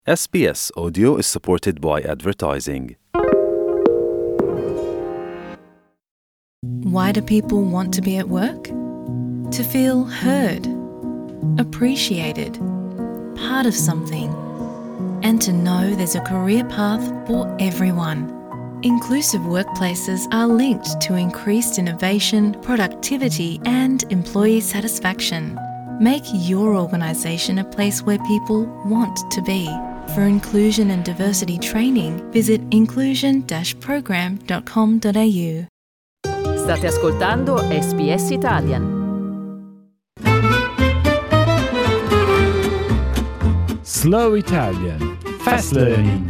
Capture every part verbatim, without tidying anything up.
S B S Audio is supported by advertising. Why do people want to be at work? To feel heard, appreciated, part of something, and to know there's a career path for everyone. Inclusive workplaces are linked to increased innovation, productivity, and employee satisfaction. Make your organisation a place where people want to be. For inclusion and diversity training, visit inclusion dash program dot com dot a u. State ascoltando S B S Italian. Slow Italian. Fast learning.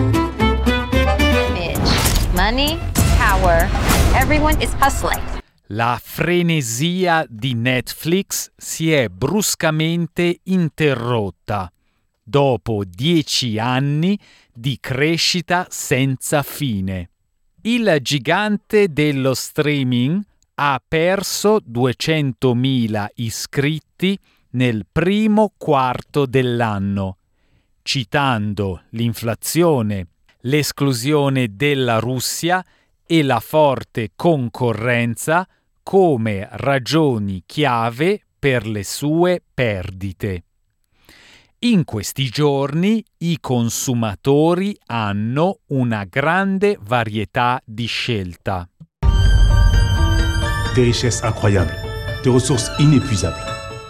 Money, power, everyone is hustling. La frenesia di Netflix si è bruscamente interrotta dopo dieci anni di crescita senza fine. Il gigante dello streaming ha perso duecentomila iscritti nel primo quarto dell'anno, citando l'inflazione, l'esclusione della Russia e la forte concorrenza come ragioni chiave per le sue perdite. In questi giorni i consumatori hanno una grande varietà di scelta. Des richesses incroyables, des ressources inépuisables.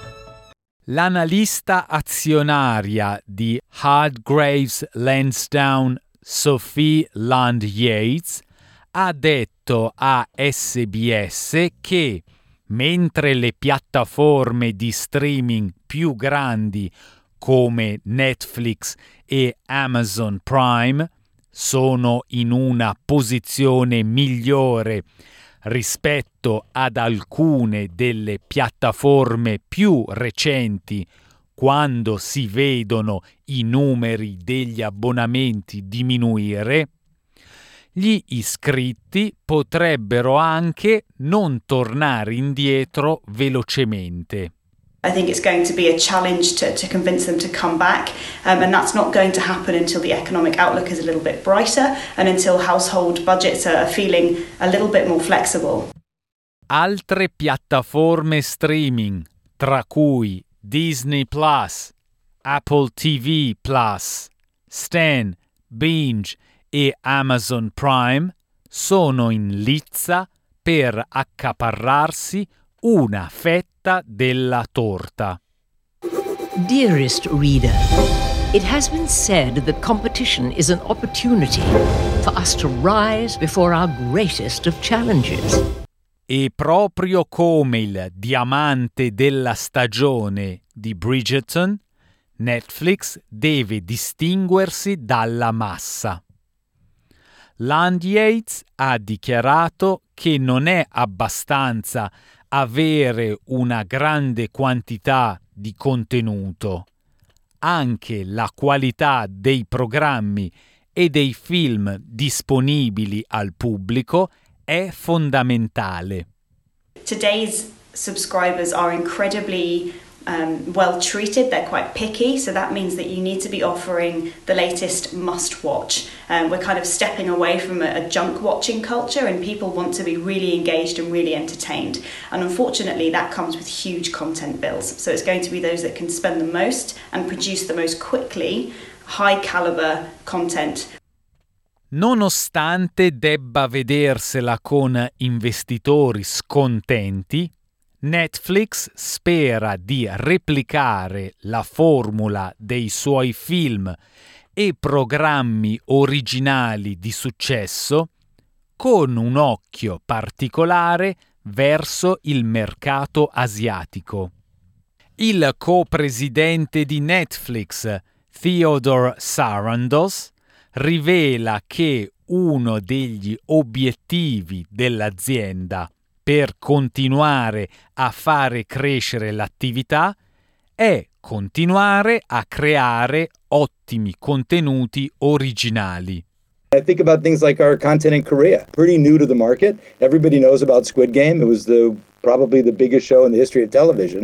L'analista azionaria di Hargreaves Lansdown, Sophie Land-Yates, ha detto a S B S che, mentre le piattaforme di streaming più grandi come Netflix e Amazon Prime sono in una posizione migliore rispetto ad alcune delle piattaforme più recenti quando si vedono i numeri degli abbonamenti diminuire, gli iscritti potrebbero anche non tornare indietro velocemente. I think it's going to be a challenge to, to convince them to come back, um, and that's not going to happen until the economic outlook is a little bit brighter and until household budgets are feeling a little bit more flexible. Altre piattaforme streaming, tra cui Disney Plus, Apple T V Plus, Stan, Binge e Amazon Prime, sono in lizza per accaparrarsi una fetta della torta. Dearest reader, it has been said that competition is an opportunity for us to rise before our greatest of challenges. E proprio come il diamante della stagione di Bridgerton, Netflix deve distinguersi dalla massa. Land-Yates ha dichiarato che non è abbastanza avere una grande quantità di contenuto. Anche la qualità dei programmi e dei film disponibili al pubblico è fondamentale. Today's subscribers are incredibly um, well treated. They're quite picky, so that means that you need to be offering the latest must watch. Um, we're kind of stepping away from a, a junk watching culture, and people want to be really engaged and really entertained. And unfortunately, that comes with huge content bills. So it's going to be those that can spend the most and produce the most quickly, high caliber content. Nonostante debba vedersela con investitori scontenti, Netflix spera di replicare la formula dei suoi film e programmi originali di successo con un occhio particolare verso il mercato asiatico. Il co-presidente di Netflix, Theodore Sarandos, rivela che uno degli obiettivi dell'azienda per continuare a fare crescere l'attività è continuare a creare ottimi contenuti originali. I think about things like our content in Korea, pretty new to the market. Everybody knows about Squid Game. It was the probably the biggest show in the history of television.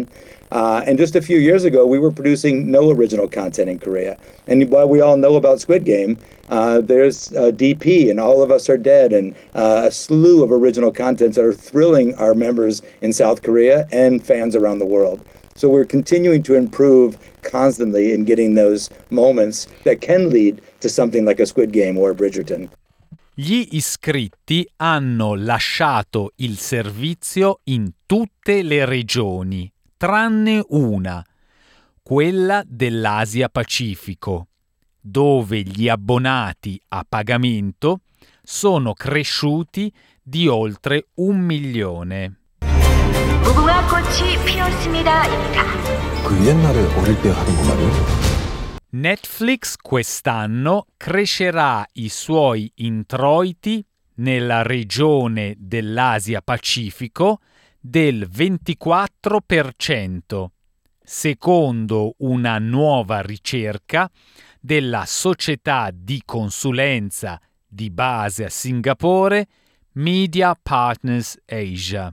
Uh, and just a few years ago, we were producing no original content in Korea. And while we all know about Squid Game, uh, there's uh, D P and All of Us Are Dead and uh, a slew of original contents that are thrilling our members in South Korea and fans around the world. So we're continuing to improve constantly in getting those moments that can lead to something like a Squid Game or a Bridgerton. Gli iscritti hanno lasciato il servizio in tutte le regioni, tranne una, quella dell'Asia Pacifico, dove gli abbonati a pagamento sono cresciuti di oltre un milione. 무궁화 꽃이 피었습니다입니다. 그 옛날에 어릴 때 하던 거 말이야? Netflix quest'anno crescerà i suoi introiti nella regione dell'Asia Pacifico del ventiquattro per cento, secondo una nuova ricerca della società di consulenza di base a Singapore Media Partners Asia.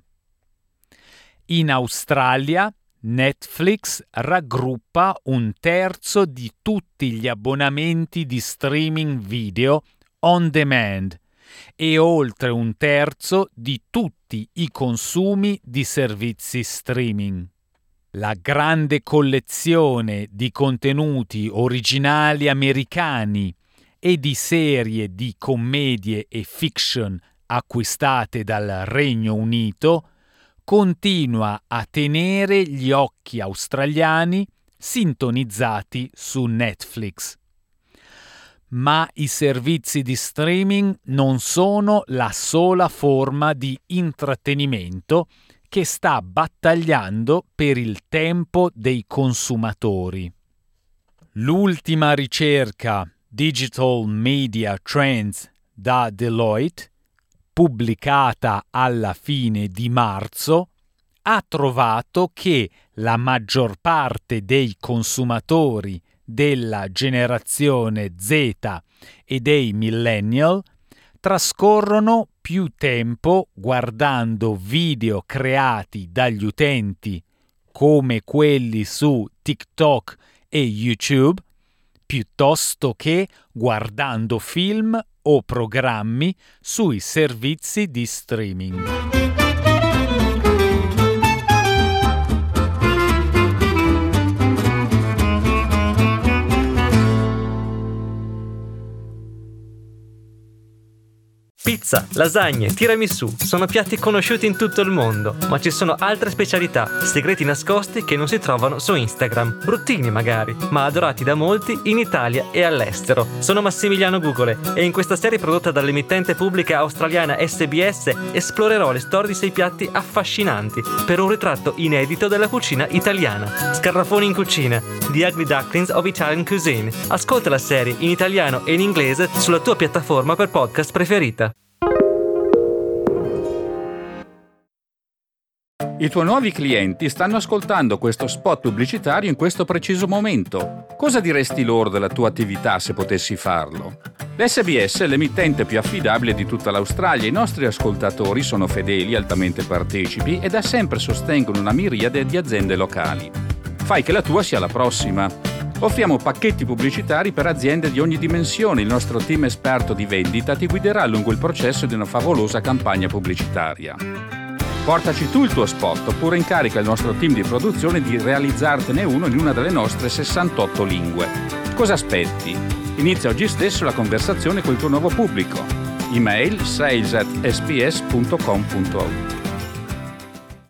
In Australia Netflix raggruppa un terzo di tutti gli abbonamenti di streaming video on demand e oltre un terzo di tutti i consumi di servizi streaming. La grande collezione di contenuti originali americani e di serie di commedie e fiction acquistate dal Regno Unito continua a tenere gli occhi australiani sintonizzati su Netflix. Ma i servizi di streaming non sono la sola forma di intrattenimento che sta battagliando per il tempo dei consumatori. L'ultima ricerca Digital Media Trends da Deloitte, pubblicata alla fine di marzo, ha trovato che la maggior parte dei consumatori della generazione Z e dei millennial trascorrono più tempo guardando video creati dagli utenti come quelli su TikTok e YouTube piuttosto che guardando film o programmi sui servizi di streaming. Pizza, lasagne, tiramisù sono piatti conosciuti in tutto il mondo, ma ci sono altre specialità, segreti nascosti che non si trovano su Instagram, bruttini magari, ma adorati da molti in Italia e all'estero. Sono Massimiliano Gugole e in questa serie prodotta dall'emittente pubblica australiana S B S esplorerò le storie di sei piatti affascinanti per un ritratto inedito della cucina italiana. Scarrafoni in cucina, The Ugly Ducklings of Italian Cuisine. Ascolta la serie in italiano e in inglese sulla tua piattaforma per podcast preferita. I tuoi nuovi clienti stanno ascoltando questo spot pubblicitario in questo preciso momento. Cosa diresti loro della tua attività se potessi farlo? L'S B S è l'emittente più affidabile di tutta l'Australia. I nostri ascoltatori sono fedeli, altamente partecipi e da sempre sostengono una miriade di aziende locali. Fai che la tua sia la prossima. Offriamo pacchetti pubblicitari per aziende di ogni dimensione. Il nostro team esperto di vendita ti guiderà lungo il processo di una favolosa campagna pubblicitaria. Portaci tu il tuo spot oppure incarica il nostro team di produzione di realizzartene uno in una delle nostre sessantotto lingue. Cosa aspetti? Inizia oggi stesso la conversazione col tuo nuovo pubblico. Email sales at s b s punto com punto a u.